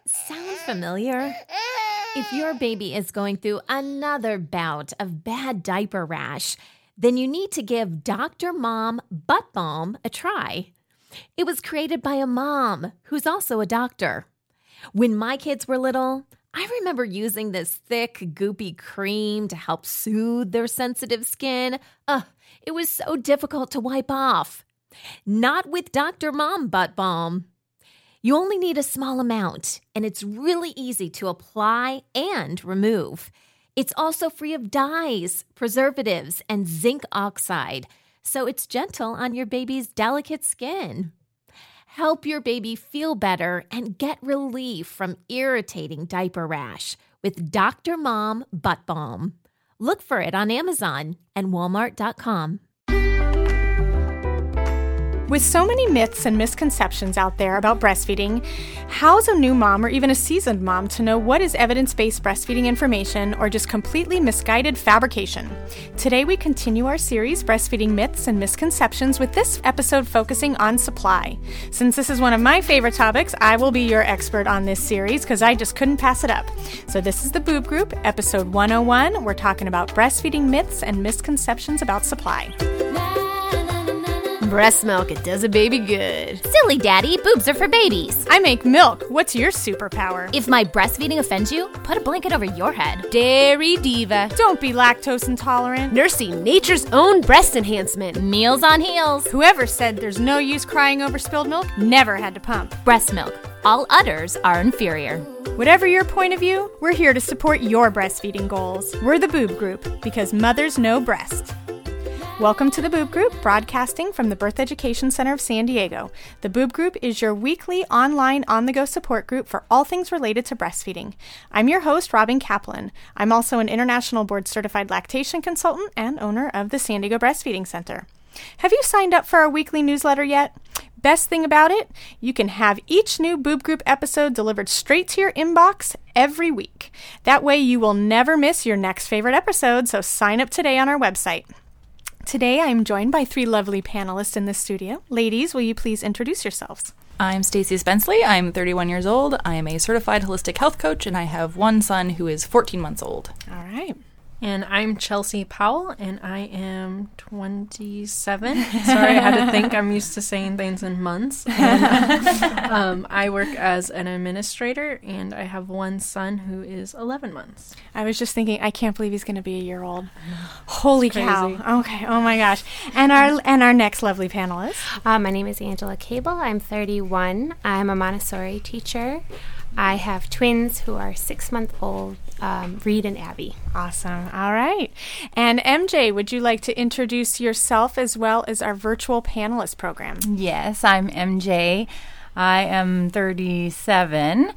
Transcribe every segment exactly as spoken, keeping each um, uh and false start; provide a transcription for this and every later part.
Sound familiar? If your baby is going through another bout of bad diaper rash, then you need to give Doctor Mom Butt Balm a try. It was created by a mom who's also a doctor. When my kids were little, I remember using this thick, goopy cream to help soothe their sensitive skin. Ugh, it was so difficult to wipe off. Not with Doctor Mom Butt Balm. You only need a small amount, and it's really easy to apply and remove. It's also free of dyes, preservatives, and zinc oxide, so it's gentle on your baby's delicate skin. Help your baby feel better and get relief from irritating diaper rash with Doctor Mom Butt Balm. Look for it on Amazon and Walmart dot com. With so many myths and misconceptions out there about breastfeeding, how's a new mom or even a seasoned mom to know what is evidence-based breastfeeding information or just completely misguided fabrication? Today we continue our series, Breastfeeding Myths and Misconceptions, with this episode focusing on supply. Since this is one of my favorite topics, I will be your expert on this series because I just couldn't pass it up. So this is the Boob Group, episode one oh one. We're talking about breastfeeding myths and misconceptions about supply. Breast milk, it does a baby good. Silly daddy, boobs are for babies. I make milk. What's your superpower? If my breastfeeding offends you, put a blanket over your head. Dairy diva. Don't be lactose intolerant. Nursing nature's own breast enhancement. Meals on heels. Whoever said there's no use crying over spilled milk never had to pump. Breast milk. All udders are inferior. Whatever your point of view, we're here to support your breastfeeding goals. We're the Boob Group, because mothers know breast. Welcome to the Boob Group, broadcasting from the Birth Education Center of San Diego. The Boob Group is your weekly online on-the-go support group for all things related to breastfeeding. I'm your host, Robin Kaplan. I'm also an international board-certified lactation consultant and owner of the San Diego Breastfeeding Center. Have you signed up for our weekly newsletter yet? Best thing about it, you can have each new Boob Group episode delivered straight to your inbox every week. That way you will never miss your next favorite episode, so sign up today on our website. Today, I am joined by three lovely panelists in the studio. Ladies, will you please introduce yourselves? I'm Stacey Spenceley. I'm thirty-one years old. I am a certified holistic health coach, and I have one son who is fourteen months old. All right. And I'm Chelsea Powell, and I am twenty-seven. Sorry, I had to think. I'm used to saying things in months. And, um, I work as an administrator, and I have one son who is eleven months. I was just thinking, I can't believe he's going to be a year old. Holy cow. Okay. Oh, my gosh. And our and our next lovely panelist. Uh, my name is Angela Cable. I'm thirty-one. I'm a Montessori teacher. I have twins who are six months old, um, Reed and Abby. Awesome. All right. And M J, would you like to introduce yourself as well as our virtual panelist program? Yes, I'm M J. I am thirty-seven.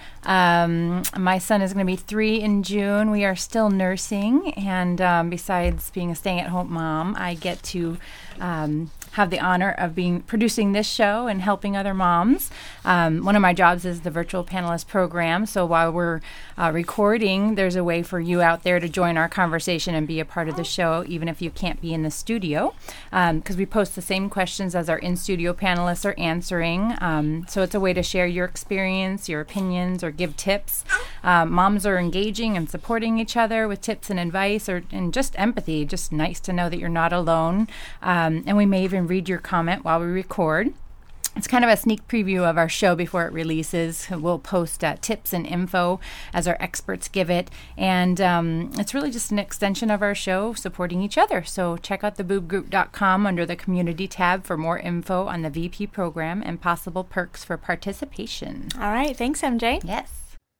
Um, my son is going to be three in June. We are still nursing, and um, besides being a stay-at-home mom, I get to um, have the honor of being producing this show and helping other moms. Um, one of my jobs is the virtual panelist program. So while we're uh, recording, there's a way for you out there to join our conversation and be a part of the show, even if you can't be in the studio, because um, we post the same questions as our in-studio panelists are answering. Um, so it's a way to share your experience, your opinions, or give tips. Um, moms are engaging and supporting each other with tips and advice, or and just empathy. Just nice to know that you're not alone. Um, and we may even read your comment while we record. It's kind of a sneak preview of our show before it releases. We'll post uh, tips and info as our experts give it. And um, it's really just an extension of our show supporting each other. So check out the boob group dot com under the community tab for more info on the V P program and possible perks for participation. All right. Thanks, M J. Yes.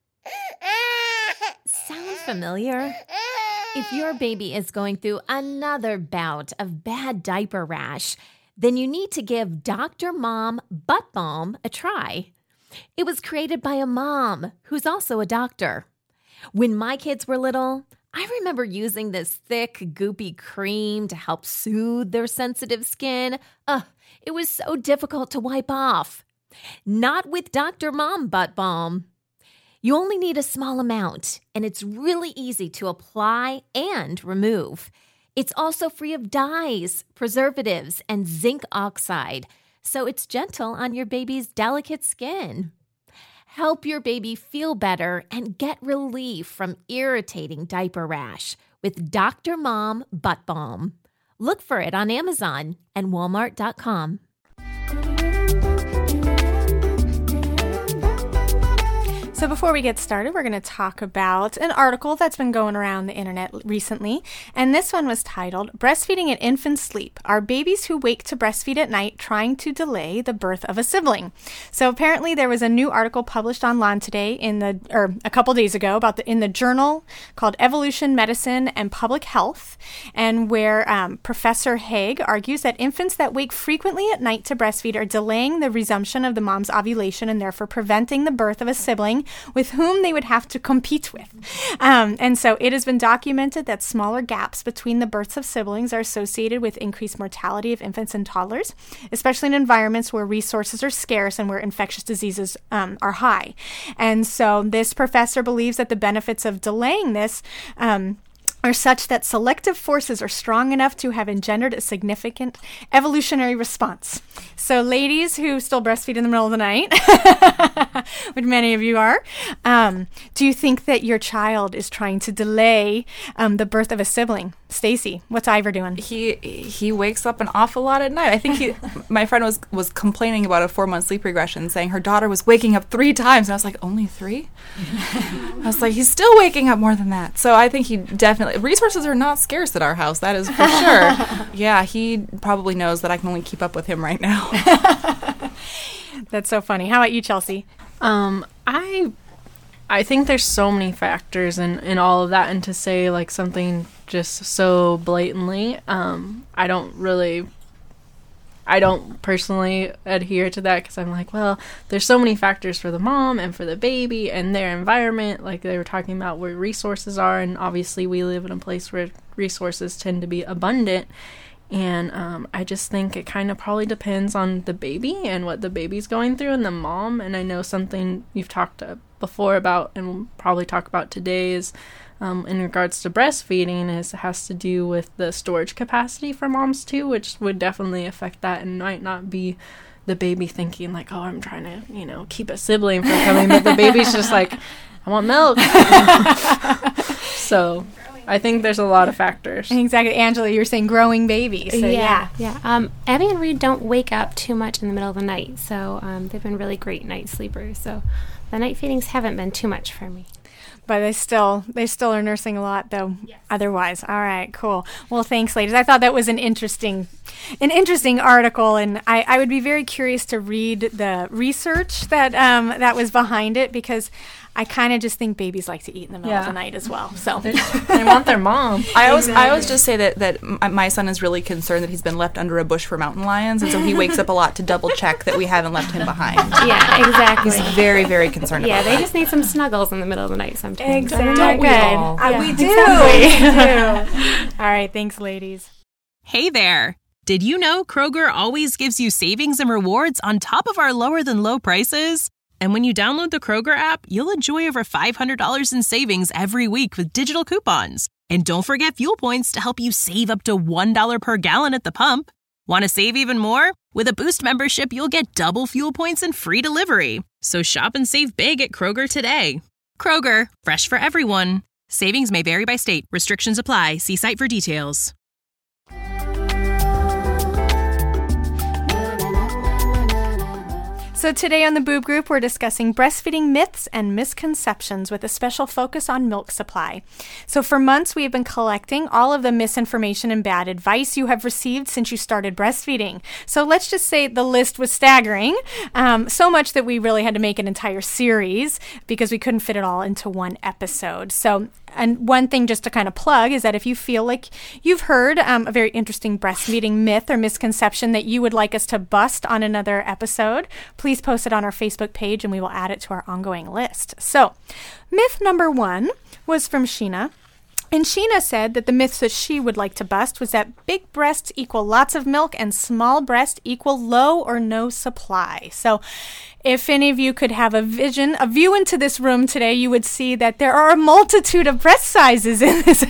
Sound familiar? If your baby is going through another bout of bad diaper rash, then you need to give Doctor Mom Butt Balm a try. It was created by a mom who's also a doctor. When my kids were little, I remember using this thick, goopy cream to help soothe their sensitive skin. Ugh, it was so difficult to wipe off. Not with Doctor Mom Butt Balm. You only need a small amount, and it's really easy to apply and remove. It's also free of dyes, preservatives, and zinc oxide, so it's gentle on your baby's delicate skin. Help your baby feel better and get relief from irritating diaper rash with Doctor Mom Butt Balm. Look for it on Amazon and Walmart dot com. So before we get started, we're going to talk about an article that's been going around the internet recently, and this one was titled, Breastfeeding at Infant Sleep, Are Babies Who Wake to Breastfeed at Night Trying to Delay the Birth of a Sibling? So apparently there was a new article published online today in the, or a couple days ago, about the in the journal called Evolution, Medicine, and Public Health, and where um, Professor Haig argues that infants that wake frequently at night to breastfeed are delaying the resumption of the mom's ovulation and therefore preventing the birth of a sibling with whom they would have to compete with. Um, and so it has been documented that smaller gaps between the births of siblings are associated with increased mortality of infants and toddlers, especially in environments where resources are scarce and where infectious diseases um, are high. And so this professor believes that the benefits of delaying this um, are such that selective forces are strong enough to have engendered a significant evolutionary response. So ladies who still breastfeed in the middle of the night, which many of you are, um, do you think that your child is trying to delay um, the birth of a sibling? Stacy, what's Ivor doing? He he wakes up an awful lot at night. I think he, my friend was, was complaining about a four-month sleep regression, saying her daughter was waking up three times. And I was like, only three? I was like, he's still waking up more than that. So I think he definitely, resources are not scarce at our house, that is for sure. Yeah, he probably knows that I can only keep up with him right now. That's so funny. How about you, Chelsea? Um, I I think there's so many factors in, in all of that, and to say like something just so blatantly, um, I don't really, I don't personally adhere to that, because I'm like, well, there's so many factors for the mom and for the baby and their environment, like they were talking about where resources are, and obviously we live in a place where resources tend to be abundant. And um, I just think it kind of probably depends on the baby and what the baby's going through and the mom. And I know something you've talked uh, before about, and we'll probably talk about today, is um, in regards to breastfeeding, is it has to do with the storage capacity for moms too, which would definitely affect that, and might not be the baby thinking like, oh, I'm trying to, you know, keep a sibling from coming, but the baby's just like, I want milk. So I think there's a lot of factors. Exactly. Angela, you were saying growing babies. So yeah, yeah. yeah. Um, Abby and Reed don't wake up too much in the middle of the night, so um, they've been really great night sleepers. So the night feedings haven't been too much for me. But they still they still are nursing a lot, though. Yes. Otherwise, all right, cool. Well, thanks, ladies. I thought that was an interesting, an interesting article, and I, I would be very curious to read the research that um, that was behind it, because I kind of just think babies like to eat in the middle yeah. of the night as well. So they want their mom. I always I always just say that that m- my son is really concerned that he's been left under a bush for mountain lions, and so he wakes up a lot to double check that we haven't left him behind. Yeah, exactly. He's very very concerned. Yeah, about they that. just need some snuggles in the middle of the night sometimes. Exactly. Don't we all? Uh, Yeah. we do. We do. All right, thanks, ladies. Hey there. Did you know Kroger always gives you savings and rewards on top of our lower than low prices? And when you download the Kroger app, you'll enjoy over five hundred dollars in savings every week with digital coupons. And don't forget fuel points to help you save up to one dollar per gallon at the pump. Want to save even more? With a Boost membership, you'll get double fuel points and free delivery. So shop and save big at Kroger today. Kroger, fresh for everyone. Savings may vary by state. Restrictions apply. See site for details. So today on the Boob Group, we're discussing breastfeeding myths and misconceptions with a special focus on milk supply. So for months, we have been collecting all of the misinformation and bad advice you have received since you started breastfeeding. So let's just say the list was staggering, um, so much that we really had to make an entire series because we couldn't fit it all into one episode. So And one thing just to kind of plug is that if you feel like you've heard um, a very interesting breastfeeding myth or misconception that you would like us to bust on another episode, please post it on our Facebook page and we will add it to our ongoing list. So myth number one was from Sheena. And Sheena said that the myths that she would like to bust was that big breasts equal lots of milk and small breasts equal low or no supply. So if any of you could have a vision, a view into this room today, you would see that there are a multitude of breast sizes in this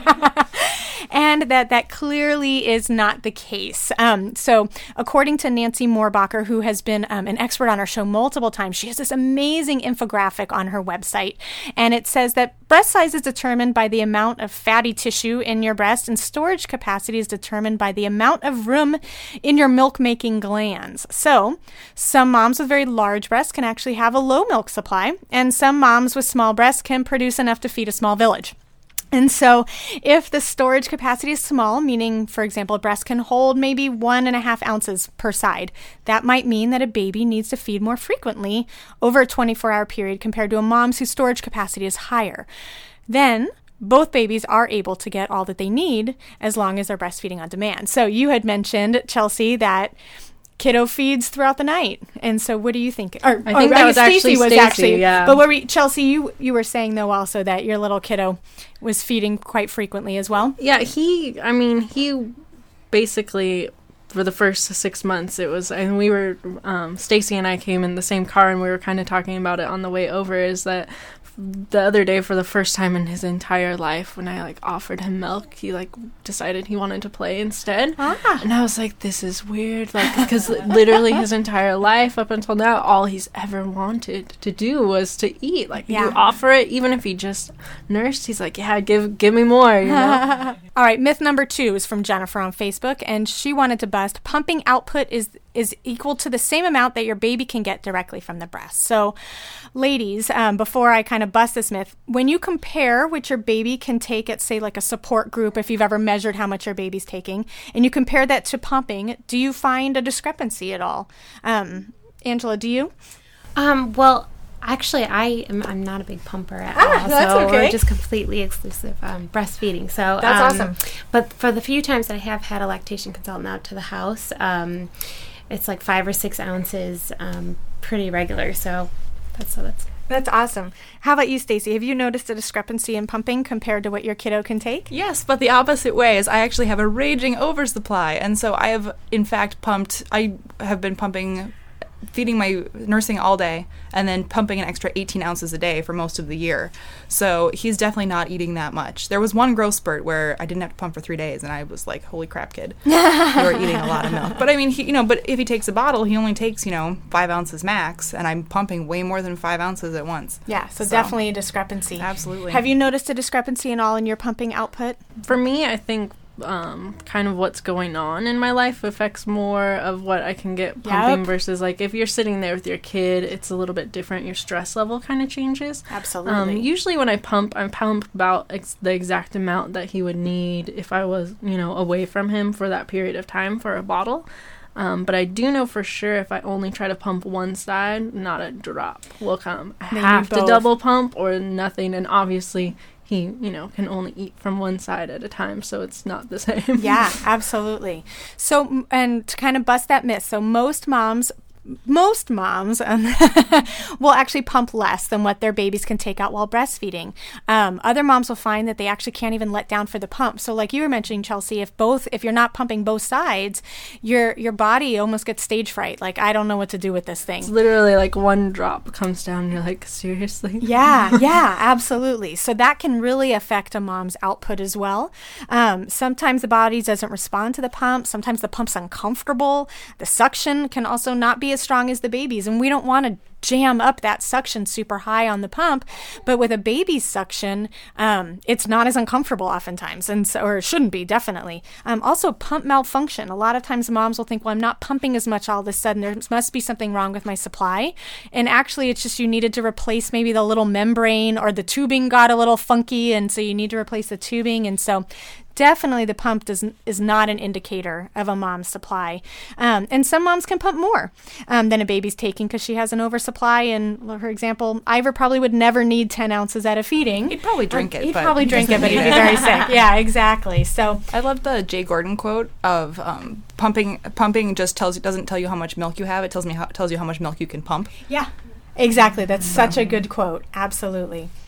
and that that clearly is not the case. Um, so according to Nancy Moorbacher, who has been um, an expert on our show multiple times, she has this amazing infographic on her website, and it says that breast size is determined by the amount of fatty tissue in your breast, and storage capacity is determined by the amount of room in your milk-making glands. So some moms with very large breasts can actually have a low milk supply, and some moms with small breasts can produce enough to feed a small village. And so if the storage capacity is small, meaning, for example, a breast can hold maybe one and a half ounces per side, that might mean that a baby needs to feed more frequently over a twenty-four hour period compared to a mom's whose storage capacity is higher. Then both babies are able to get all that they need as long as they're breastfeeding on demand. So you had mentioned, Chelsea, that kiddo feeds throughout the night, and so what do you think? Or, I think or, that was Stacey actually was Stacey, actually, yeah. But what were you, Chelsea, you you were saying though also that your little kiddo was feeding quite frequently as well. Yeah, he. I mean, he basically for the first six months it was, and we were um, Stacey and I came in the same car, and we were kind of talking about it on the way over. Is that the other day, for the first time in his entire life, when I like offered him milk, he like decided he wanted to play instead. Ah. And I was like, this is weird, like, because literally his entire life up until now, all he's ever wanted to do was to eat. Like, yeah. You offer it, even if he just nursed, he's like, yeah, give give me more, you know. All right, myth number two is from Jennifer on Facebook, and she wanted to bust pumping output is is equal to the same amount that your baby can get directly from the breast. So, ladies, um, before I kind of bust this myth, when you compare what your baby can take at, say, like a support group, if you've ever measured how much your baby's taking, and you compare that to pumping, do you find a discrepancy at all? Um, Angela, do you? Um, well, actually, I am I'm not a big pumper at ah, all. That's so okay. We're just completely exclusive um, breastfeeding. So that's um, awesome. But for the few times that I have had a lactation consultant out to the house, um, it's like five or six ounces, um, pretty regular. So that's so that's. That's awesome. How about you, Stacey? Have you noticed a discrepancy in pumping compared to what your kiddo can take? Yes, but the opposite way is I actually have a raging oversupply. And so I have, in fact, pumped, I have been pumping, feeding my nursing all day, and then pumping an extra eighteen ounces a day for most of the year. So he's definitely not eating that much. There was one growth spurt where I didn't have to pump for three days, and I was like, holy crap, kid. You are eating a lot of milk. But I mean, he, you know, but if he takes a bottle, he only takes, you know, five ounces max, and I'm pumping way more than five ounces at once. Yeah, so, so definitely a discrepancy. Absolutely. Have you noticed a discrepancy in all in your pumping output? For me, I think um, kind of what's going on in my life affects more of what I can get pumping yep. versus like if you're sitting there with your kid, it's a little bit different. Your stress level kind of changes. Absolutely. Um, usually when I pump, I pump about ex- the exact amount that he would need if I was, you know, away from him for that period of time for a bottle. Um, but I do know for sure if I only try to pump one side, not a drop will come. I Maybe have both. to double pump or nothing. And obviously he, you know, can only eat from one side at a time, so it's not the same. Yeah, absolutely. So, and to kind of bust that myth, so most moms Most moms um, will actually pump less than what their babies can take out while breastfeeding. Um, other moms will find that they actually can't even let down for the pump. So like you were mentioning, Chelsea, if both, if you're not pumping both sides, your your body almost gets stage fright. Like, I don't know what to do with this thing. It's literally like one drop comes down and you're like, seriously? Yeah, yeah, absolutely. So that can really affect a mom's output as well. Um, sometimes the body doesn't respond to the pump. Sometimes the pump's uncomfortable. The suction can also not be as strong as the baby's, and we don't want to jam up that suction super high on the pump, but with a baby's suction, um, it's not as uncomfortable oftentimes, and so, or it shouldn't be, definitely. Um, also, pump malfunction. A lot of times moms will think, well, I'm not pumping as much all of a sudden, there must be something wrong with my supply, and actually it's just you needed to replace maybe the little membrane, or the tubing got a little funky, and so you need to replace the tubing, and so definitely the pump does, is not an indicator of a mom's supply. Um, and some moms can pump more um, than a baby's taking because she has an oversupply. And for example, Ivor probably would never need ten ounces at a feeding. He'd probably drink um, it. He'd but probably he drink it, but he'd it. be very sick. Yeah, exactly. So I love the Jay Gordon quote of um, pumping. Pumping just tells you, doesn't tell you how much milk you have. It tells me how, tells you how much milk you can pump. Yeah, exactly. That's such a good quote. Absolutely.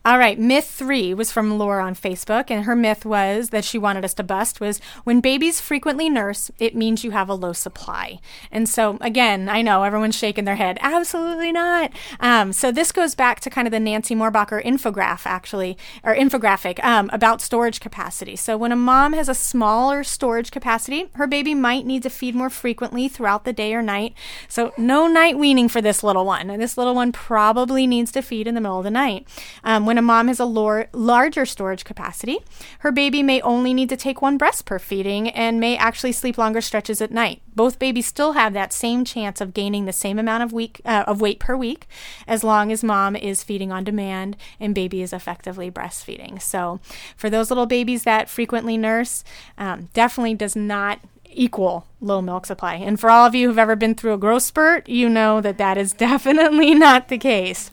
All right, myth three was from Laura on Facebook, and her myth was that she wanted us to bust was when babies frequently nurse, it means you have a low supply. And so, again, I know everyone's shaking their head. Absolutely not. Um, so this goes back to kind of the Nancy Moorbacher infograph, actually, or infographic um, about storage capacity. So when a mom has a smaller storage capacity, her baby might need to feed more frequently throughout the day or night. So no night weaning for this little one. And this little one probably needs to feed in the middle of the night. Um, when a mom has a lor- larger storage capacity, her baby may only need to take one breast per feeding and may actually sleep longer stretches at night. Both babies still have that same chance of gaining the same amount of week uh, of weight per week as long as mom is feeding on demand and baby is effectively breastfeeding. So for those little babies that frequently nurse, um, definitely does not equal low milk supply. And for all of you who've ever been through a growth spurt, you know that that is definitely not the case.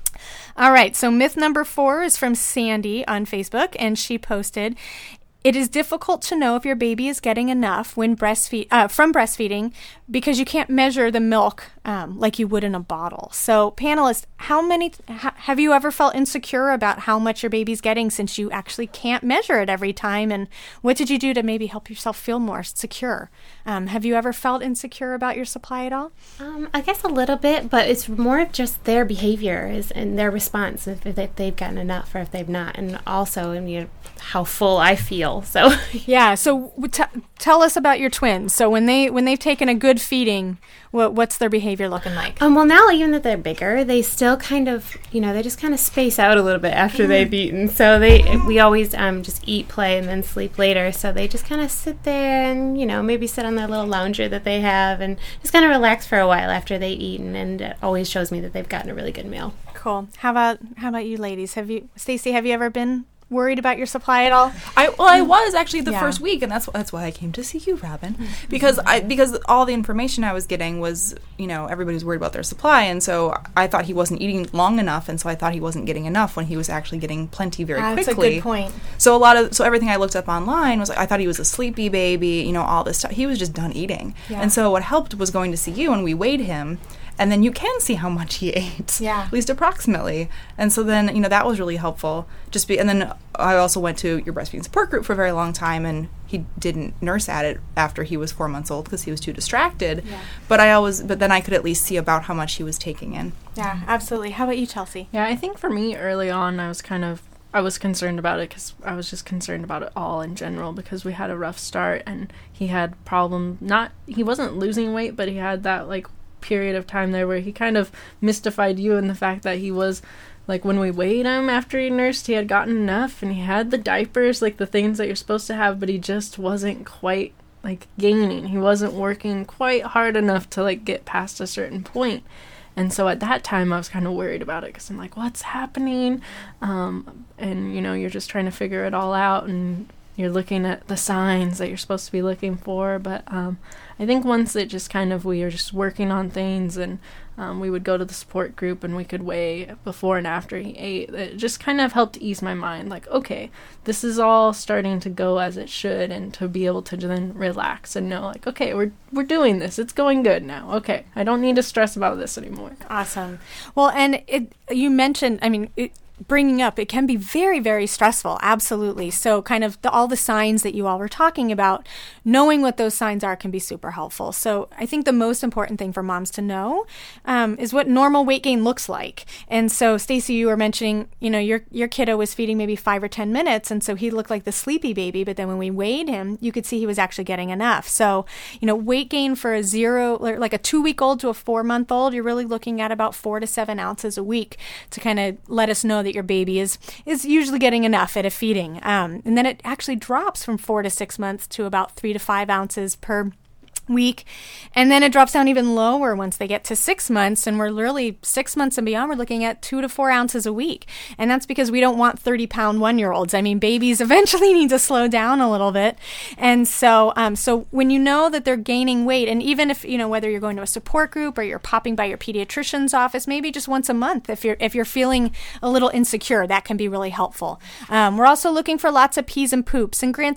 All right, so myth number four is from Sandy on Facebook, and she posted, it is difficult to know if your baby is getting enough when breastfeed uh, from breastfeeding because you can't measure the milk um, like you would in a bottle. So, panelists, how many ha- have you ever felt insecure about how much your baby's getting since you actually can't measure it every time? And what did you do to maybe help yourself feel more secure? Um, have you ever felt insecure about your supply at all? Um, I guess a little bit, but it's more of just their behavior is and their response if they, they've gotten enough or if they've not, and also I mean, how full I feel. So yeah. So t- tell us about your twins. So when they when they've taken a good feeding, what what's their behavior looking like? Um. Well, now even that they're bigger, they still kind of you know they just kind of space out a little bit after they've eaten. So they we always um just eat, play, and then sleep later. So they just kind of sit there and you know maybe sit on their little lounger that they have and just kind of relax for a while after they eaten. And it always shows me that they've gotten a really good meal. Cool. How about how about you ladies? Have you, Stacey? Have you ever been worried about your supply at all? I well, I was actually the Yeah. first week, and that's that's why I came to see you, Robin, because I because all the information I was getting was you know everybody's worried about their supply, and so I thought he wasn't eating long enough, and so I thought he wasn't getting enough when he was actually getting plenty very That's quickly. a good point. So a lot of so everything I looked up online was like I thought he was a sleepy baby, you know, all this stuff. He was just done eating, Yeah. and so what helped was going to see you, and we weighed him. And then you can see how much he ate, Yeah. at least approximately. And so then, you know, that was really helpful. Just be, and then I also went to your breastfeeding support group for a very long time, and he didn't nurse at it after he was four months old because he was too distracted. Yeah. But I always, but then I could at least see about how much he was taking in. Yeah, absolutely. How about you, Chelsea? Yeah, I think for me early on, I was kind of, I was concerned about it because I was just concerned about it all in general because we had a rough start and he had problem, not, he wasn't losing weight, but he had that like period of time there where he kind of mystified you in the fact that he was like when we weighed him after he nursed he had gotten enough and he had the diapers, like the things that you're supposed to have, but he just wasn't quite like gaining. He wasn't working quite hard enough to like get past a certain point. And so at that time I was kind of worried about it because I'm like, what's happening? Um, and you know, you're just trying to figure it all out and you're looking at the signs that you're supposed to be looking for. But um, I think once it just kind of, we were just working on things and um, we would go to the support group and we could weigh before and after he ate. It just kind of helped ease my mind. Like, okay, this is all starting to go as it should, and to be able to then relax and know like, okay, we're we're doing this. It's going good now. Okay, I don't need to stress about this anymore. Awesome. Well, and it you mentioned, I mean, it, bringing up, it can be very, very stressful. Absolutely. So kind of the, all the signs that you all were talking about, knowing what those signs are can be super helpful. So I think the most important thing for moms to know um, is what normal weight gain looks like. And so Stacey, you were mentioning, you know, your, your kiddo was feeding maybe five or ten minutes. And so he looked like the sleepy baby. But then when we weighed him, you could see he was actually getting enough. So, you know, weight gain for a zero, like a two week old to a four month old, you're really looking at about four to seven ounces a week to kind of let us know that your baby is is usually getting enough at a feeding. Um, and then it actually drops from four to six months to about three to five ounces per week. And then it drops down even lower once they get to six months. And we're literally six months and beyond, we're looking at two to four ounces a week. And that's because we don't want thirty pound one year olds. I mean, babies eventually need to slow down a little bit. And so, um, so when you know that they're gaining weight, and even if, you know, whether you're going to a support group or you're popping by your pediatrician's office, maybe just once a month, if you're, if you're feeling a little insecure, that can be really helpful. Um, we're also looking for lots of pees and poops. And granted,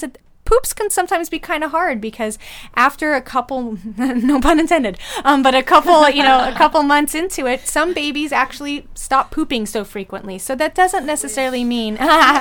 poops can sometimes be kind of hard because after a couple, no pun intended, um, but a couple, you know, a couple months into it, some babies actually stop pooping so frequently. So that doesn't necessarily mean,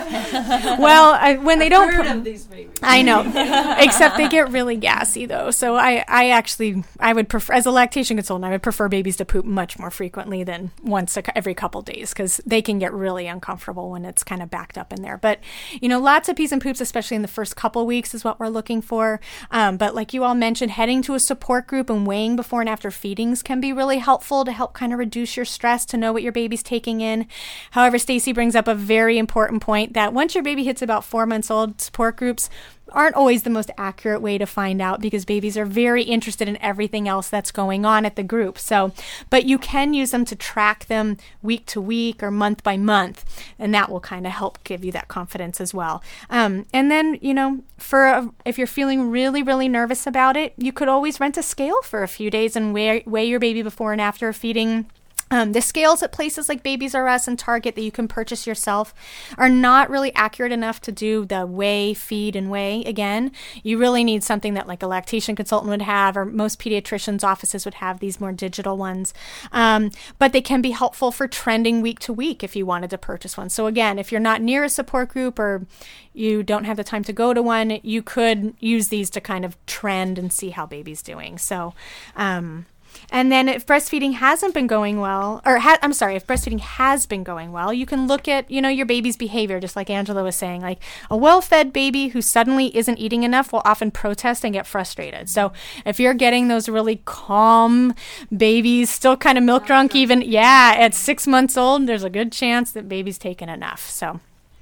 well, I, when they don't, Heard of these babies. I know, except they get really gassy though. So I, I actually, I would prefer, as a lactation consultant, I would prefer babies to poop much more frequently than once a, every couple days because they can get really uncomfortable when it's kind of backed up in there. But, you know, lots of pees and poops, especially in the first couple weeks is what we're looking for. Um, but like you all mentioned, heading to a support group and weighing before and after feedings can be really helpful to help kind of reduce your stress, to know what your baby's taking in. However, Stacy brings up a very important point that once your baby hits about four months old, support groups aren't always the most accurate way to find out because babies are very interested in everything else that's going on at the group. So, but you can use them to track them week to week or month by month, and that will kind of help give you that confidence as well. Um, and then, you know, for a, if you're feeling really, really nervous about it, you could always rent a scale for a few days and weigh, weigh your baby before and after feeding. Um, the scales at places like Babies R Us and Target that you can purchase yourself are not really accurate enough to do the weigh, feed, and weigh again. You really need something that like a lactation consultant would have, or most pediatricians' offices would have these more digital ones. Um, but they can be helpful for trending week to week if you wanted to purchase one. So again, if you're not near a support group or you don't have the time to go to one, you could use these to kind of trend and see how baby's doing. So, um, And then if breastfeeding hasn't been going well, or ha- I'm sorry, if breastfeeding has been going well, you can look at, you know, your baby's behavior, just like Angela was saying. Like a well-fed baby who suddenly isn't eating enough will often protest and get frustrated. So if you're getting those really calm babies, still kind of milk drunk even, yeah, at six months old, there's a good chance that baby's taken enough. So.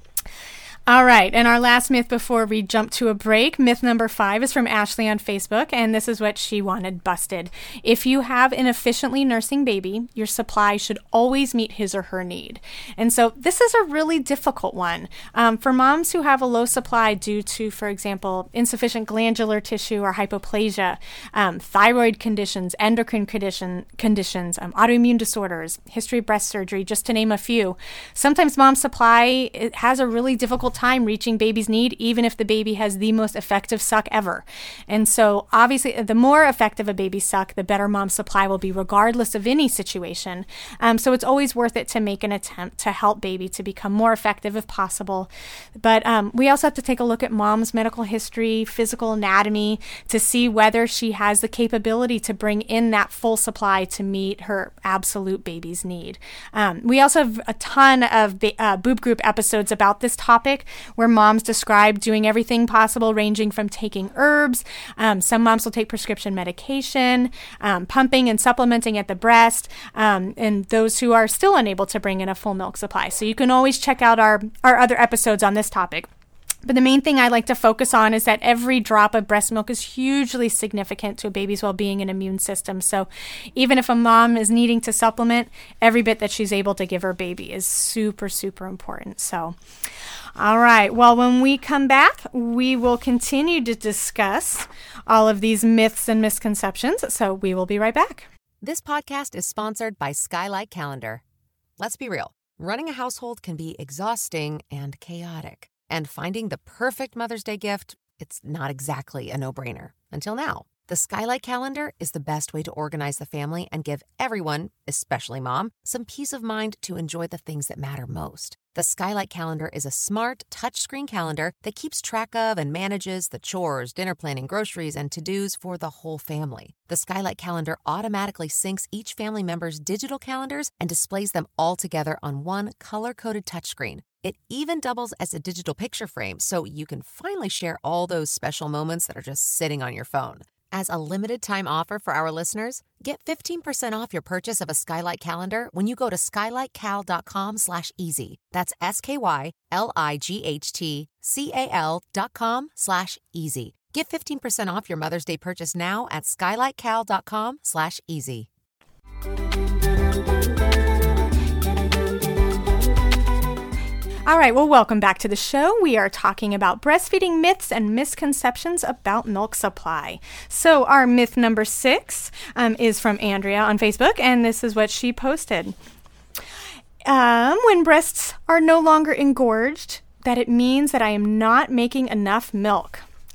All right, and our last myth before we jump to a break, myth number five, is from Ashley on Facebook, and this is what she wanted busted. If you have an efficiently nursing baby, your supply should always meet his or her need. And so this is a really difficult one. Um, for moms who have a low supply due to, for example, insufficient glandular tissue or hypoplasia, um, thyroid conditions, endocrine condition, conditions, um, autoimmune disorders, history of breast surgery, just to name a few, sometimes mom's supply it has a really difficult time reaching baby's need, even if the baby has the most effective suck ever. And so obviously the more effective a baby's suck, the better mom's supply will be regardless of any situation. Um, so it's always worth it to make an attempt to help baby to become more effective if possible. But um, we also have to take a look at mom's medical history, physical anatomy, to see whether she has the capability to bring in that full supply to meet her absolute baby's need. Um, we also have a ton of ba- uh, boob group episodes about this topic, where moms describe doing everything possible, ranging from taking herbs. Um, some moms will take prescription medication, um, pumping and supplementing at the breast, um, and those who are still unable to bring in a full milk supply. So you can always check out our, our other episodes on this topic. But the main thing I like to focus on is that every drop of breast milk is hugely significant to a baby's well-being and immune system. So even if a mom is needing to supplement, every bit that she's able to give her baby is super, super important. So, all right. Well, when we come back, we will continue to discuss all of these myths and misconceptions. So we will be right back. This podcast is sponsored by Skylight Calendar. Let's be real. Running a household can be exhausting and chaotic. And finding the perfect Mother's Day gift, it's not exactly a no-brainer. Until now. The Skylight Calendar is the best way to organize the family and give everyone, especially mom, some peace of mind to enjoy the things that matter most. The Skylight Calendar is a smart, touchscreen calendar that keeps track of and manages the chores, dinner planning, groceries, and to-dos for the whole family. The Skylight Calendar automatically syncs each family member's digital calendars and displays them all together on one color-coded touchscreen. It even doubles as a digital picture frame, so you can finally share all those special moments that are just sitting on your phone. As a limited-time offer for our listeners, get fifteen percent off your purchase of a Skylight Calendar when you go to skylightcal.com slash easy. That's S-K-Y-L-I-G-H-T-C-A-L dot com slash easy. Get fifteen percent off your Mother's Day purchase now at skylightcal.com slash easy. All right, well, welcome back to the show. We are talking about breastfeeding myths and misconceptions about milk supply. So our myth number six um, is from Andrea on Facebook, and this is what she posted. Um, when breasts are no longer engorged, that it means that I am not making enough milk.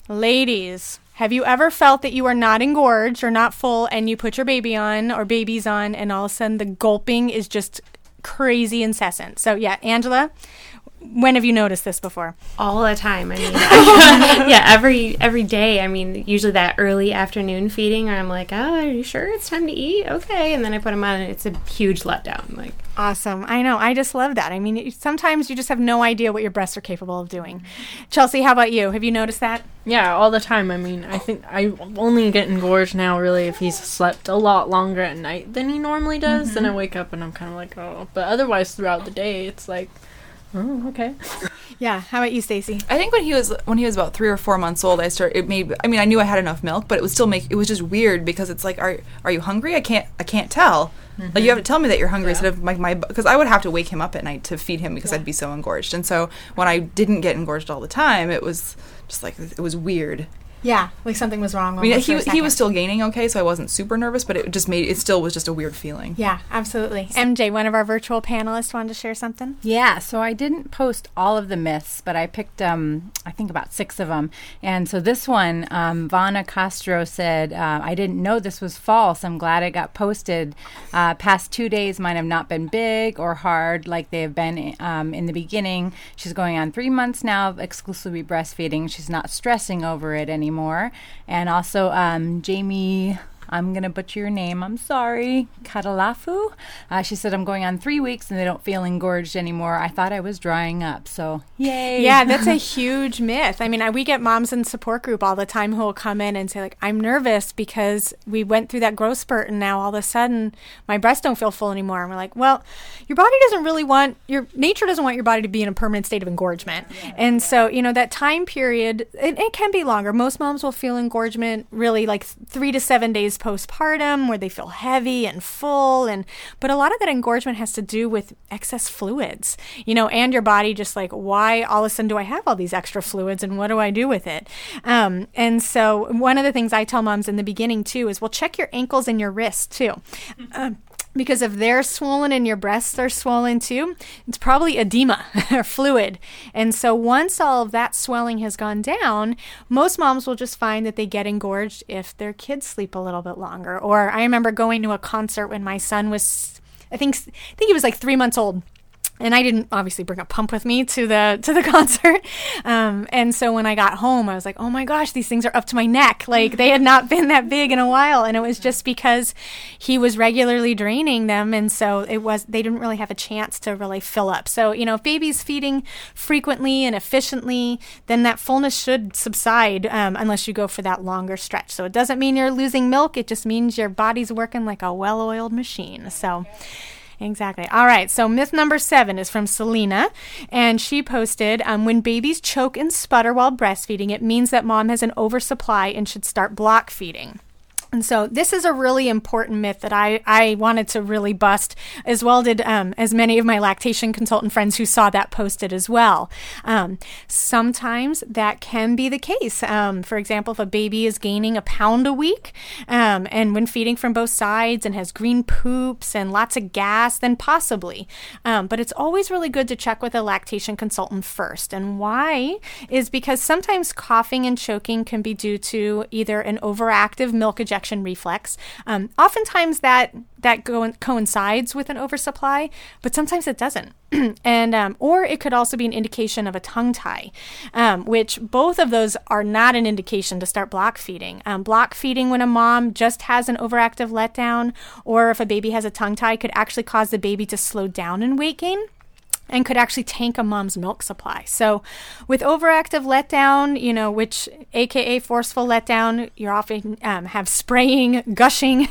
Ladies, have you ever felt that you are not engorged or not full and you put your baby on or babies on and all of a sudden the gulping is just crazy incessant? So yeah, Angela, when have you noticed this before? All the time. I mean, yeah, every every day. I mean, usually that early afternoon feeding where I'm like, oh, are you sure it's time to eat? Okay. And then I put them on and it's a huge letdown. Like, awesome. I know. I just love that. I mean, sometimes you just have no idea what your breasts are capable of doing. Chelsea, how about you? Have you noticed that? Yeah, all the time. I mean, I think I only get engorged now, really, if he's slept a lot longer at night than he normally does. Mm-hmm. Then I wake up and I'm kind of like, oh. But otherwise, throughout the day, it's like, oh, okay. Yeah. How about you, Stacey? I think when he was when he was about three or four months old, I started. It made. I mean, I knew I had enough milk, but it was still make. It was just weird because it's like, are are you hungry? I can't. I can't tell. Mm-hmm. Like you have to tell me that you're hungry yeah. instead of like my because I would have to wake him up at night to feed him because yeah. I'd be so engorged. And so when I didn't get engorged all the time, it was just like it was weird. Yeah, like something was wrong. I mean, he he was still gaining okay, so I wasn't super nervous, but it just made, it still was just a weird feeling. Yeah, absolutely. M J, one of our virtual panelists, wanted to share something? Yeah, so I didn't post all of the myths, but I picked, um, I think about six of them. And so this one, um, Vana Castro said, uh, I didn't know this was false. I'm glad it got posted. Uh, past two days might have not been big or hard like they have been um, in the beginning. She's going on three months now of exclusively breastfeeding. She's not stressing over it anymore. Anymore. And also um, Jamie, I'm going to butcher your name, I'm sorry, Katalafu. Uh, she said, I'm going on three weeks and they don't feel engorged anymore. I thought I was drying up, so yay. Yeah, that's a huge myth. I mean, I, we get moms in support group all the time who will come in and say, like, I'm nervous because we went through that growth spurt and now all of a sudden my breasts don't feel full anymore. And we're like, well, your body doesn't really want, your nature doesn't want your body to be in a permanent state of engorgement. Yeah, and yeah. so, you know, that time period, it, it can be longer. Most moms will feel engorgement really like three to seven days postpartum where they feel heavy and full. And but a lot of that engorgement has to do with excess fluids, you know, and your body just like, why all of a sudden do I have all these extra fluids and what do I do with it? Um, and so one of the things I tell moms in the beginning too is, well, check your ankles and your wrists too. Um, Because if they're swollen and your breasts are swollen too, it's probably edema or fluid. And so once all of that swelling has gone down, most moms will just find that they get engorged if their kids sleep a little bit longer. Or I remember going to a concert when my son was, I think, I think he was like three months old. And I didn't obviously bring a pump with me to the to the concert. Um, and so when I got home, I was like, oh my gosh, these things are up to my neck. Like they had not been that big in a while. And it was just because he was regularly draining them. And so it was, they didn't really have a chance to really fill up. So, you know, if baby's feeding frequently and efficiently, then that fullness should subside um, unless you go for that longer stretch. So it doesn't mean you're losing milk. It just means your body's working like a well-oiled machine. So exactly. All right. So myth number seven is from Selena, and she posted, um, when babies choke and sputter while breastfeeding, it means that mom has an oversupply and should start block feeding. And so this is a really important myth that I, I wanted to really bust, as well did um, as many of my lactation consultant friends who saw that posted as well. Um, sometimes that can be the case. Um, for example, if a baby is gaining a pound a week um, and when feeding from both sides and has green poops and lots of gas, then possibly. Um, but it's always really good to check with a lactation consultant first. And why is because sometimes coughing and choking can be due to either an overactive milk ejection reflex. Um, oftentimes that that go- coincides with an oversupply, but sometimes it doesn't. and um, or it could also be an indication of a tongue tie, um, which both of those are not an indication to start block feeding. Um, block feeding when a mom just has an overactive letdown, or if a baby has a tongue tie, could actually cause the baby to slow down in weight gain and could actually tank a mom's milk supply. So with overactive letdown, you know, which A K A forceful letdown, you often um, have spraying, gushing,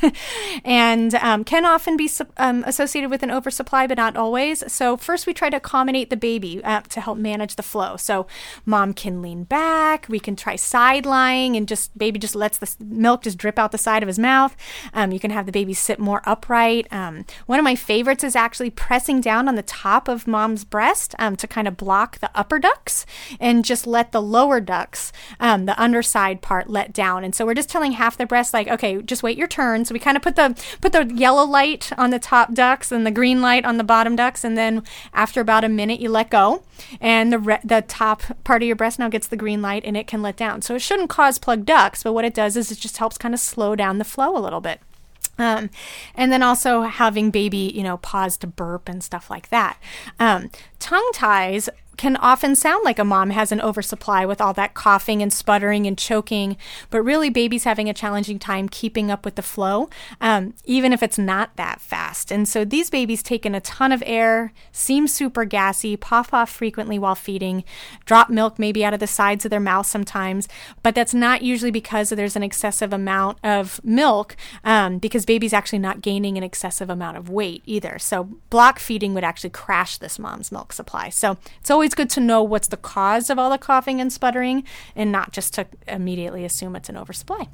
and um, can often be um, associated with an oversupply, but not always. So first we try to accommodate the baby uh, to help manage the flow. So mom can lean back, we can try side lying, and just baby just lets the milk just drip out the side of his mouth. Um, you can have the baby sit more upright. Um, one of my favorites is actually pressing down on the top of mom mom's breast um, to kind of block the upper ducts and just let the lower ducts, um, the underside part, let down. And so we're just telling half the breast, like, okay, just wait your turn. So we kind of put the put the yellow light on the top ducts and the green light on the bottom ducts, and then after about a minute, you let go, and the re- the top part of your breast now gets the green light, and it can let down. So it shouldn't cause plugged ducts, but what it does is it just helps kind of slow down the flow a little bit. Um, and then also having baby, you know, pause to burp and stuff like that. Um, tongue ties can often sound like a mom has an oversupply with all that coughing and sputtering and choking, but really baby's having a challenging time keeping up with the flow, um, even if it's not that fast. And so these babies take in a ton of air, seem super gassy, puff off frequently while feeding, drop milk maybe out of the sides of their mouth sometimes, but that's not usually because there's an excessive amount of milk, um, because baby's actually not gaining an excessive amount of weight either. So block feeding would actually crash this mom's milk supply. So it's always good to know what's the cause of all the coughing and sputtering and not just to immediately assume it's an oversupply.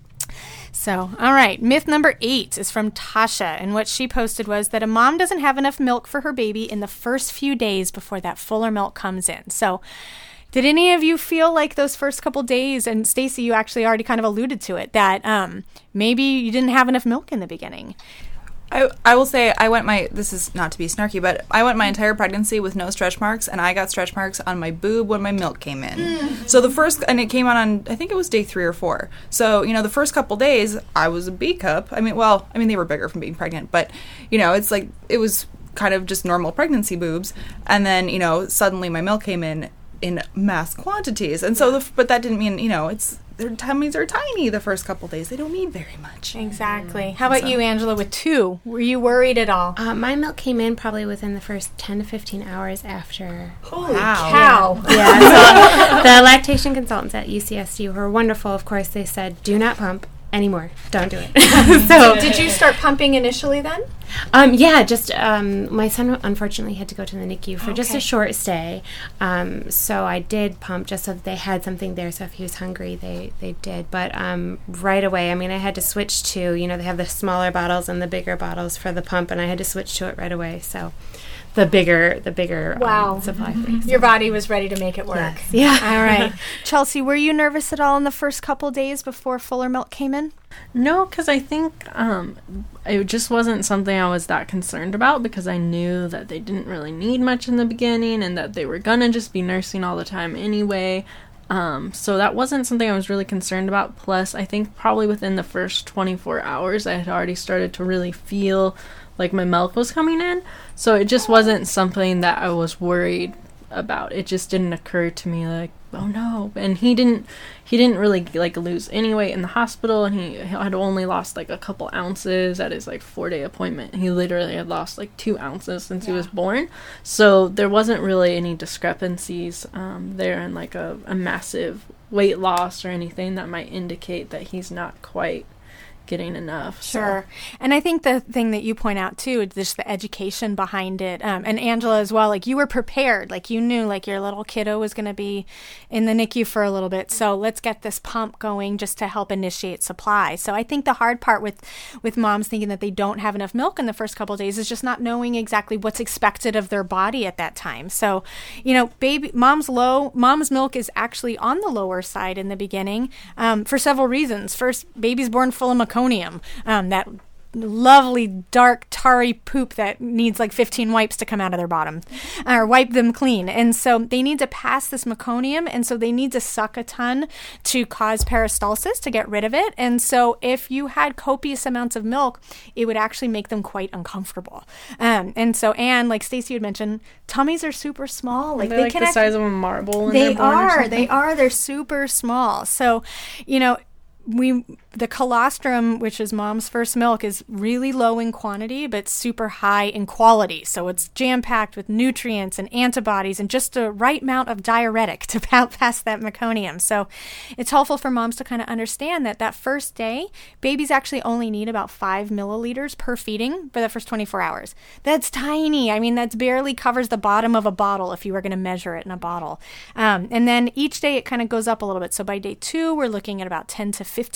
So, all right, myth number eight is from Tasha, and what she posted was that a mom doesn't have enough milk for her baby in the first few days before that fuller milk comes in. So did any of you feel like those first couple days, and Stacy, you actually already kind of alluded to it, that um, maybe you didn't have enough milk in the beginning? I, I will say I went my, this is not to be snarky, but I went my entire pregnancy with no stretch marks, and I got stretch marks on my boob when my milk came in. Mm. So the first, and it came out on, I think it was day three or four. So, you know, the first couple days, I was a B cup. I mean, well, I mean, they were bigger from being pregnant, but, you know, it's like, it was kind of just normal pregnancy boobs. And then, you know, suddenly my milk came in in mass quantities. And so, the, but that didn't mean, you know, it's, their tummies are tiny the first couple days. They don't need very much. Exactly. How about so. you, Angela, with two? Were you worried at all? Uh, my milk came in probably within the first ten to fifteen hours after. Holy wow. cow. Yeah. yeah so the lactation consultants at U C S D were wonderful. Of course, they said, do not pump anymore. Don't do it. So did you start pumping initially then? Um, yeah, just um, my son unfortunately had to go to the N I C U for okay. just a short stay. Um, so I did pump just so that they had something there. So if he was hungry, they, they did. But um, right away, I mean, I had to switch to, you know, they have the smaller bottles and the bigger bottles for the pump, and I had to switch to it right away. So the bigger, the bigger wow. um, supply. Mm-hmm. Your body was ready to make it work. Yes. Yeah. All right. Chelsea, were you nervous at all in the first couple days before fuller milk came in? No, because I think um, it just wasn't something I was that concerned about, because I knew that they didn't really need much in the beginning and that they were going to just be nursing all the time anyway. Um, so that wasn't something I was really concerned about. Plus, I think probably within the first twenty-four hours, I had already started to really feel like my milk was coming in. So it just wasn't something that I was worried about. It just didn't occur to me like, oh no. And he didn't he didn't really like lose any weight in the hospital, and he had only lost like a couple ounces at his like four day appointment. He literally had lost like two ounces since yeah. he was born. So there wasn't really any discrepancies um, there, and like a, a massive weight loss or anything that might indicate that he's not quite getting enough. Sure. So. And I think the thing that you point out too is just the education behind it. Um, and Angela as well, like you were prepared, like you knew like your little kiddo was going to be in the N I C U for a little bit. So let's get this pump going just to help initiate supply. So I think the hard part with, with moms thinking that they don't have enough milk in the first couple of days is just not knowing exactly what's expected of their body at that time. So, you know, baby, mom's low, mom's milk is actually on the lower side in the beginning um, for several reasons. First, baby's born full of meconium, um, that lovely dark tarry poop that needs like fifteen wipes to come out of their bottom or wipe them clean. And so they need to pass this meconium, and so they need to suck a ton to cause peristalsis to get rid of it. And so if you had copious amounts of milk, it would actually make them quite uncomfortable. Um, and so, and like Stacy had mentioned, tummies are super small. Like they're they like can the act- size of a marble. When they they're born are. Or they are. They're super small. So, you know, we the colostrum, which is mom's first milk, is really low in quantity but super high in quality. So it's jam-packed with nutrients and antibodies and just the right amount of diuretic to pass that meconium. So it's helpful for moms to kind of understand that that first day, babies actually only need about five milliliters per feeding for the first twenty-four hours. That's tiny. I mean, that barely covers the bottom of a bottle if you were going to measure it in a bottle. Um, and then each day it kind of goes up a little bit. So by day two, we're looking at about ten to fifteen milliliters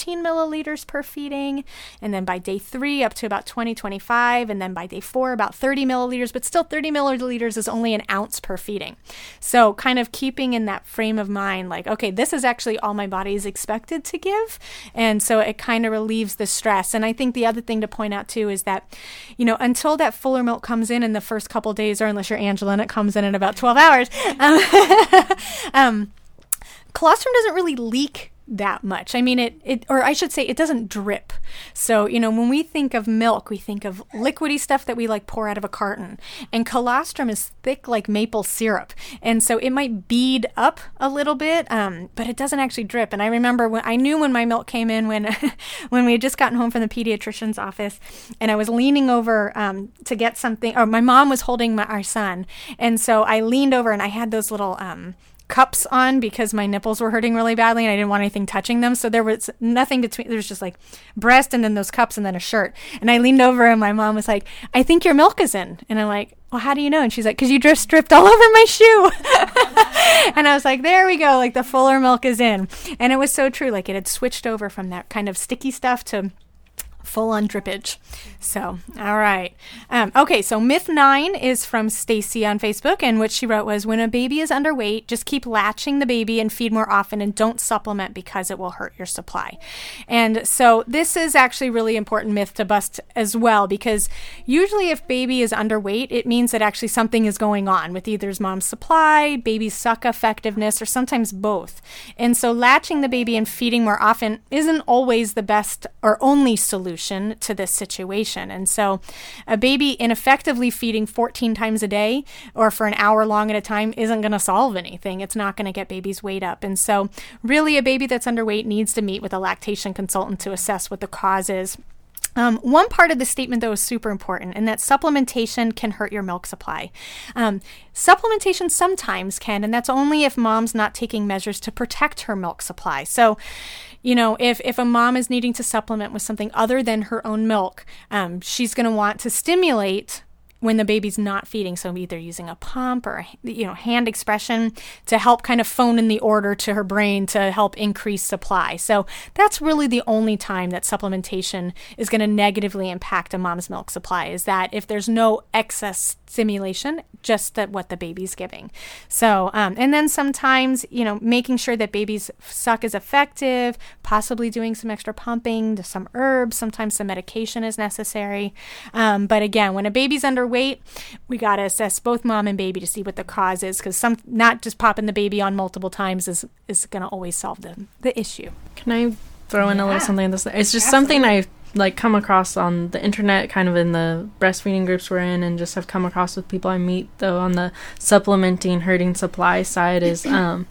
milliliters per feeding, and then by day three up to about twenty, twenty-five, and then by day four about thirty milliliters, but still thirty milliliters is only an ounce per feeding. So kind of keeping in that frame of mind, like, okay, this is actually all my body is expected to give, and so it kind of relieves the stress. And I think the other thing to point out too is that, you know, until that fuller milk comes in in the first couple days, or unless you're Angela and it comes in in about twelve hours, um, um, colostrum doesn't really leak that much. I mean, it, it, or I should say it doesn't drip. So, you know, when we think of milk, we think of liquidy stuff that we like pour out of a carton, and colostrum is thick like maple syrup. And so it might bead up a little bit, um, but it doesn't actually drip. And I remember when I knew when my milk came in, when, when we had just gotten home from the pediatrician's office, and I was leaning over, um, to get something, or my mom was holding my, our son. And so I leaned over and I had those little, um, cups on because my nipples were hurting really badly and I didn't want anything touching them. So there was nothing between. There was just like breast and then those cups and then a shirt. And I leaned over and my mom was like, I think your milk is in. And I'm like, well, how do you know? And she's like, because you just dripped all over my shoe. And I was like, there we go. Like the fuller milk is in. And it was so true. Like it had switched over from that kind of sticky stuff to full-on drippage. So, all right. Um, okay, so myth nine is from Stacy on Facebook, and what she wrote was, when a baby is underweight, just keep latching the baby and feed more often, and don't supplement because it will hurt your supply. And so this is actually a really important myth to bust as well, because usually if baby is underweight, it means that actually something is going on with either mom's supply, baby's suck effectiveness, or sometimes both. And so latching the baby and feeding more often isn't always the best or only solution to this situation. And so a baby ineffectively feeding fourteen times a day or for an hour long at a time isn't going to solve anything. It's not going to get baby's weight up. And so really a baby that's underweight needs to meet with a lactation consultant to assess what the cause is. Um, one part of the statement, though, is super important, and that supplementation can hurt your milk supply. Um, supplementation sometimes can, and that's only if mom's not taking measures to protect her milk supply. So, you know, if, if a mom is needing to supplement with something other than her own milk, um, she's going to want to stimulate when the baby's not feeding. So either using a pump or, you know, hand expression to help kind of phone in the order to her brain to help increase supply. So that's really the only time that supplementation is going to negatively impact a mom's milk supply, is that if there's no excess stimulation, just that what the baby's giving. So, um, and then sometimes, you know, making sure that baby's suck is effective, possibly doing some extra pumping, some herbs, sometimes some medication is necessary. Um, but again, when a baby's underweight, we got to assess both mom and baby to see what the cause is, because some not just popping the baby on multiple times is, is going to always solve the, the issue. Can I throw in yeah. a little something? This It's just Absolutely. something I've like come across on the internet, kind of in the breastfeeding groups we're in, and just have come across with people I meet, though, on the supplementing hurting supply side is um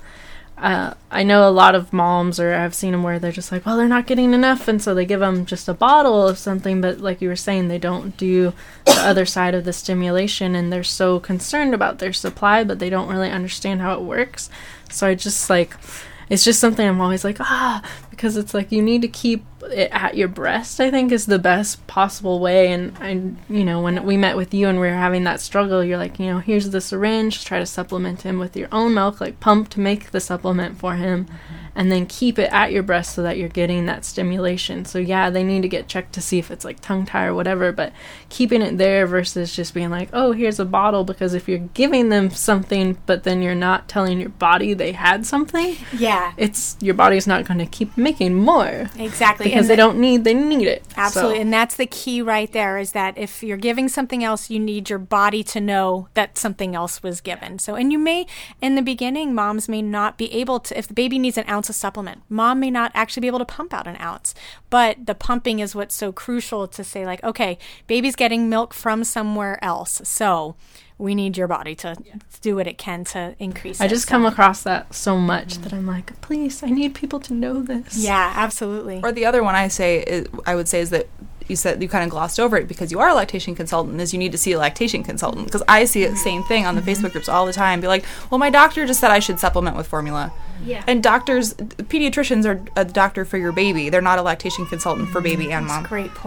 uh I know a lot of moms, or I've seen them where they're just like, well, they're not getting enough, and so they give them just a bottle of something, but like you were saying, they don't do the other side of the stimulation, and they're so concerned about their supply, but they don't really understand how it works. So I just like it's just something I'm always like, ah, because it's like you need to keep it at your breast, I think, is the best possible way. And, I, you know, when we met with you and we were having that struggle, you're like, you know, here's the syringe, try to supplement him with your own milk, like pump to make the supplement for him, mm-hmm. and then keep it at your breast so that you're getting that stimulation. So, yeah, they need to get checked to see if it's like tongue tie or whatever, but keeping it there versus just being like, oh, here's a bottle, because if you're giving them something, but then you're not telling your body they had something, yeah, it's your body's not going to keep making more. Exactly. Because they don't need, they need it. Absolutely. So. And that's the key right there, is that if you're giving something else, you need your body to know that something else was given. So, and you may, in the beginning, moms may not be able to, if the baby needs an ounce of supplement, mom may not actually be able to pump out an ounce. But the pumping is what's so crucial to say, like, okay, baby's getting milk from somewhere else. So we need your body to yeah. do what it can to increase I it. just so. come across that so much mm-hmm. that I'm like, please, I need people to know this. Yeah, absolutely. Or the other one I say, is, I would say is that you said you kind of glossed over it because you are a lactation consultant, is you need to see a lactation consultant. Because I see the same thing on the Facebook groups all the time. Be like, well, my doctor just said I should supplement with formula. Yeah. And doctors, pediatricians are a doctor for your baby. They're not a lactation consultant for baby and mom. That's a great point.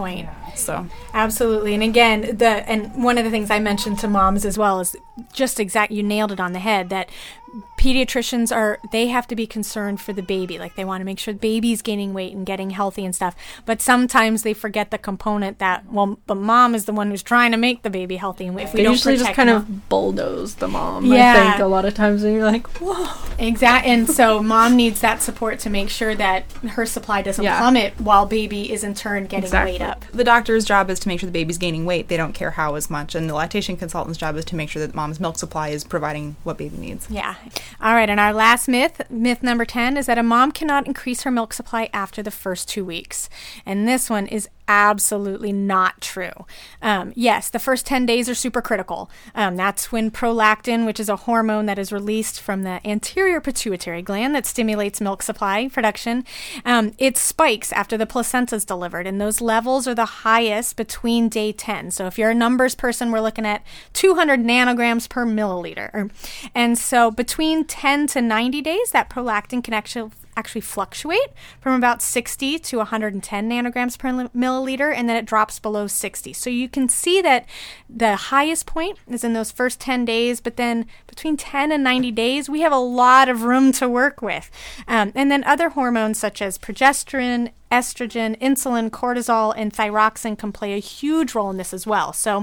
So Absolutely. And again, the and one of the things I mentioned to moms as well is just exact, you nailed it on the head, that pediatricians are, they have to be concerned for the baby. Like, they want to make sure the baby's gaining weight and getting healthy and stuff. But sometimes they forget the component that, well, the mom is the one who's trying to make the baby healthy. And if we They don't usually just protect kind mom- of bulldoze the mom, Yeah. I think, a lot of times. And you're like, whoa. Exactly. And so mom needs that support to make sure that her supply doesn't Yeah. plummet while baby is in turn getting Exactly. weight up. the doctor's job is to make sure the baby's gaining weight. They don't care how as much. And the lactation consultant's job is to make sure that mom's milk supply is providing what baby needs. Yeah. All right. And our last myth, myth number ten, is that a mom cannot increase her milk supply after the first two weeks. And this one is absolutely not true. Um, yes, the first ten days are super critical. Um, that's when prolactin, which is a hormone that is released from the anterior pituitary gland that stimulates milk supply production, um, it spikes after the placenta is delivered. And those levels are the highest between day ten. So if you're a numbers person, we're looking at two hundred nanograms per milliliter. And so between ten to ninety days, that prolactin can actually actually fluctuate from about sixty to one hundred ten nanograms per milliliter, and then it drops below sixty. So you can see that the highest point is in those first ten days, but then between ten and ninety days, we have a lot of room to work with. Um, and then other hormones such as progesterone, estrogen, insulin, cortisol, and thyroxine can play a huge role in this as well. So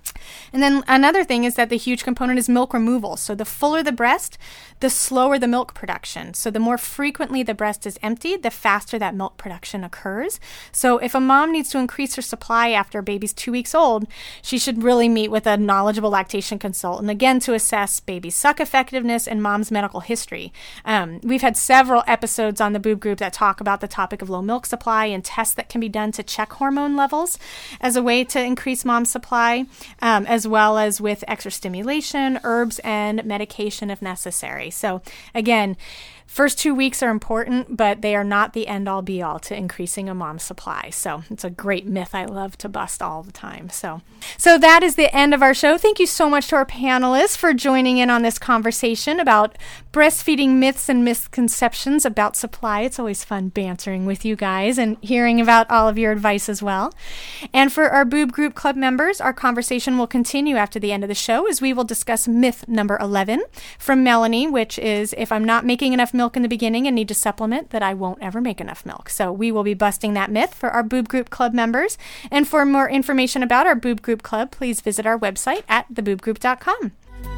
And then another thing is that the huge component is milk removal. So the fuller the breast, the slower the milk production. So the more frequently the breast is emptied, the faster that milk production occurs. So if a mom needs to increase her supply after a baby's two weeks old, she should really meet with a knowledgeable lactation consultant, again, to assess baby's suck effectiveness and mom's medical history. Um, we've had several episodes on the Boob Group that talk about the topic of low milk supply and tests that can be done to check hormone levels as a way to increase mom's supply. Um, as well as with extra stimulation, herbs, and medication if necessary. So again, first two weeks are important, but they are not the end-all be-all to increasing a mom's supply. So it's a great myth I love to bust all the time. So, so that is the end of our show. Thank you so much to our panelists for joining in on this conversation about breastfeeding myths and misconceptions about supply. It's always fun bantering with you guys and hearing about all of your advice as well. And for our Boob Group Club members, our conversation will continue after the end of the show as we will discuss myth number eleven from Melanie, which is, if I'm not making enough milk in the beginning and need to supplement, that I won't ever make enough milk. So we will be busting that myth for our Boob Group Club members. And for more information about our Boob Group Club, please visit our website at the boob group dot com.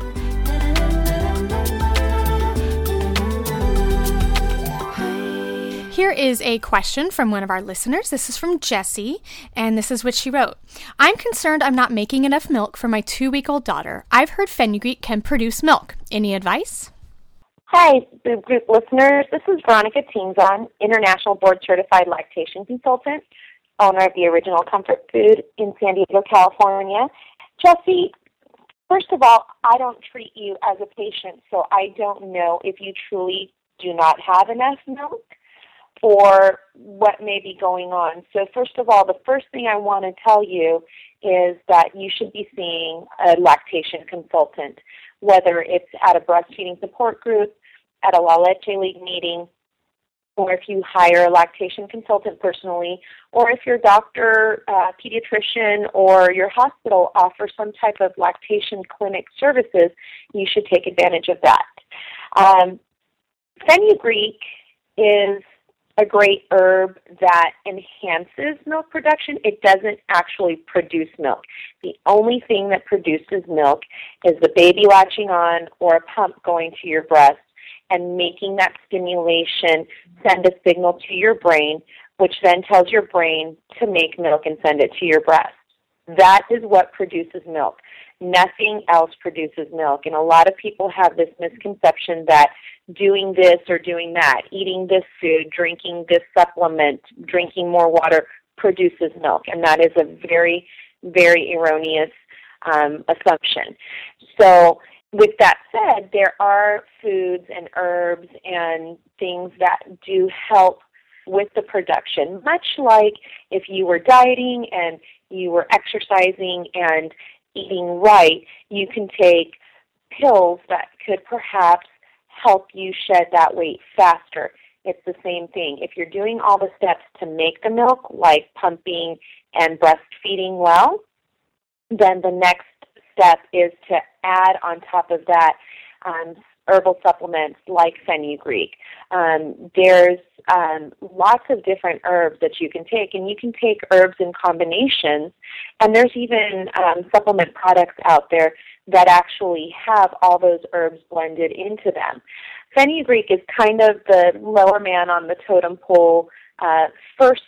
Here is a question from one of our listeners. This is from Jessie, and this is what she wrote. I'm concerned I'm not making enough milk for my two-week-old daughter. I've heard fenugreek can produce milk. Any advice? Hi, Boob Group listeners. This is Veronica Teenzon, International Board Certified Lactation Consultant, owner of the Original Comfort Food in San Diego, California. Jessie, first of all, I don't treat you as a patient, so I don't know if you truly do not have enough milk or what may be going on. So first of all, the first thing I want to tell you is that you should be seeing a lactation consultant, whether it's at a breastfeeding support group, at a La Leche League meeting, or if you hire a lactation consultant personally, or if your doctor, uh, pediatrician, or your hospital offers some type of lactation clinic services, you should take advantage of that. Um, fenugreek is a great herb that enhances milk production. It doesn't actually produce milk. The only thing that produces milk is the baby latching on or a pump going to your breast and making that stimulation send a signal to your brain, which then tells your brain to make milk and send it to your breast. That is what produces milk. Nothing else produces milk. And a lot of people have this misconception that doing this or doing that, eating this food, drinking this supplement, drinking more water produces milk. And that is a very, very erroneous um, assumption. So with that said, there are foods and herbs and things that do help with the production, much like if you were dieting and you were exercising and eating right, you can take pills that could perhaps help you shed that weight faster. It's the same thing. If you're doing all the steps to make the milk, like pumping, and breastfeeding well, then the next step is to add on top of that um, herbal supplements like fenugreek. Um, there's um, lots of different herbs that you can take, and you can take herbs in combinations, and there's even um, supplement products out there that actually have all those herbs blended into them. Fenugreek is kind of the lower man on the totem pole, uh, first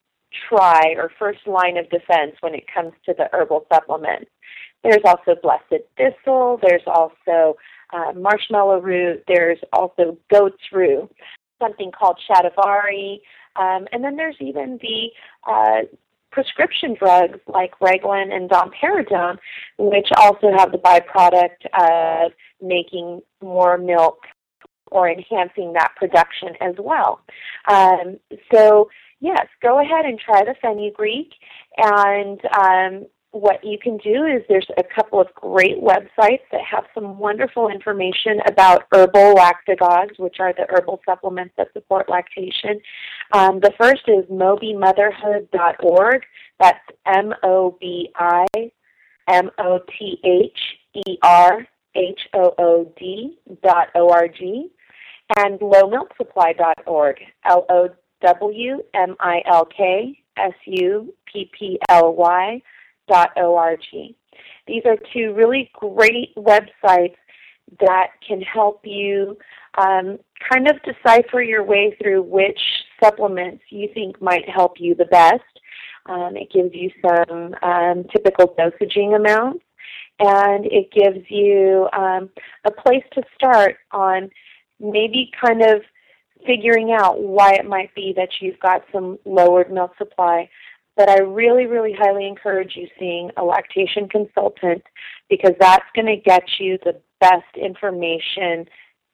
try or first line of defense when it comes to the herbal supplements. There's also blessed thistle, there's also uh, marshmallow root, there's also goat's rue, something called shatavari, um, and then there's even the uh, prescription drugs like Reglan and domperidone, which also have the byproduct of making more milk or enhancing that production as well. Um, so, yes, go ahead and try the fenugreek. And um, what you can do is there's a couple of great websites that have some wonderful information about herbal lactagogues, which are the herbal supplements that support lactation. Um, the first is moby motherhood dot org. That's M O B I M O T H E R H O O D dot O R G. And low milk supply dot org, L O W M I L K S U P P L Y dot O R G. These are two really great websites that can help you um, kind of decipher your way through which supplements you think might help you the best. Um, it gives you some um, typical dosaging amounts, and it gives you um, a place to start on maybe kind of figuring out why it might be that you've got some lowered milk supply. But I really, really highly encourage you seeing a lactation consultant, because that's going to get you the best information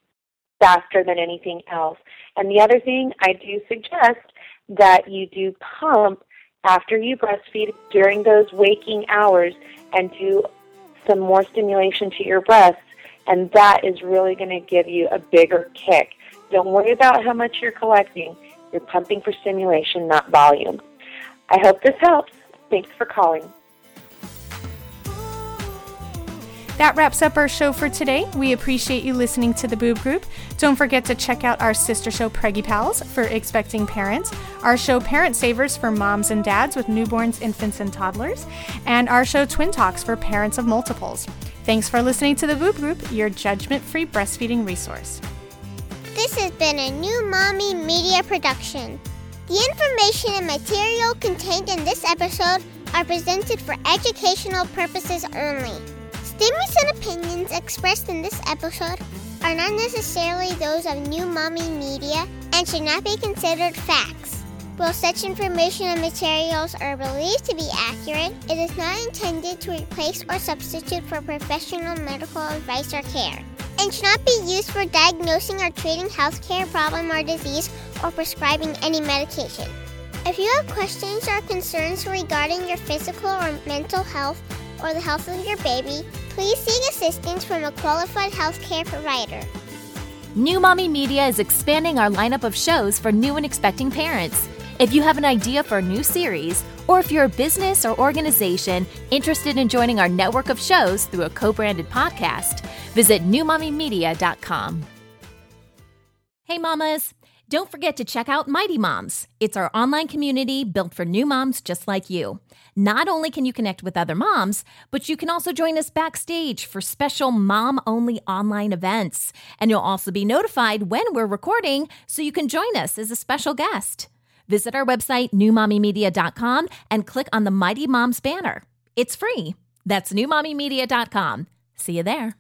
faster than anything else. And the other thing, I do suggest that you do pump after you breastfeed during those waking hours and do some more stimulation to your breasts. And that is really going to give you a bigger kick. Don't worry about how much you're collecting. You're pumping for stimulation, not volume. I hope this helps. Thanks for calling. That wraps up our show for today. We appreciate you listening to the Boob Group. Don't forget to check out our sister show, Preggy Pals, for expecting parents, our show, Parent Savers, for moms and dads with newborns, infants, and toddlers, and our show, Twin Talks, for parents of multiples. Thanks for listening to the Boob Group, your judgment-free breastfeeding resource. This has been a New Mommy Media production. The information and material contained in this episode are presented for educational purposes only. Statements and opinions expressed in this episode are not necessarily those of New Mommy Media and should not be considered facts. While such information and materials are believed to be accurate, it is not intended to replace or substitute for professional medical advice or care, and should not be used for diagnosing or treating healthcare problem or disease or prescribing any medication. If you have questions or concerns regarding your physical or mental health or the health of your baby, please seek assistance from a qualified healthcare provider. New Mommy Media is expanding our lineup of shows for new and expecting parents. If you have an idea for a new series, or if you're a business or organization interested in joining our network of shows through a co-branded podcast, visit new mommy media dot com. Hey mamas, don't forget to check out Mighty Moms. It's our online community built for new moms just like you. Not only can you connect with other moms, but you can also join us backstage for special mom-only online events. And you'll also be notified when we're recording, so you can join us as a special guest. Visit our website, new mommy media dot com, and click on the Mighty Moms banner. It's free. That's new mommy media dot com. See you there.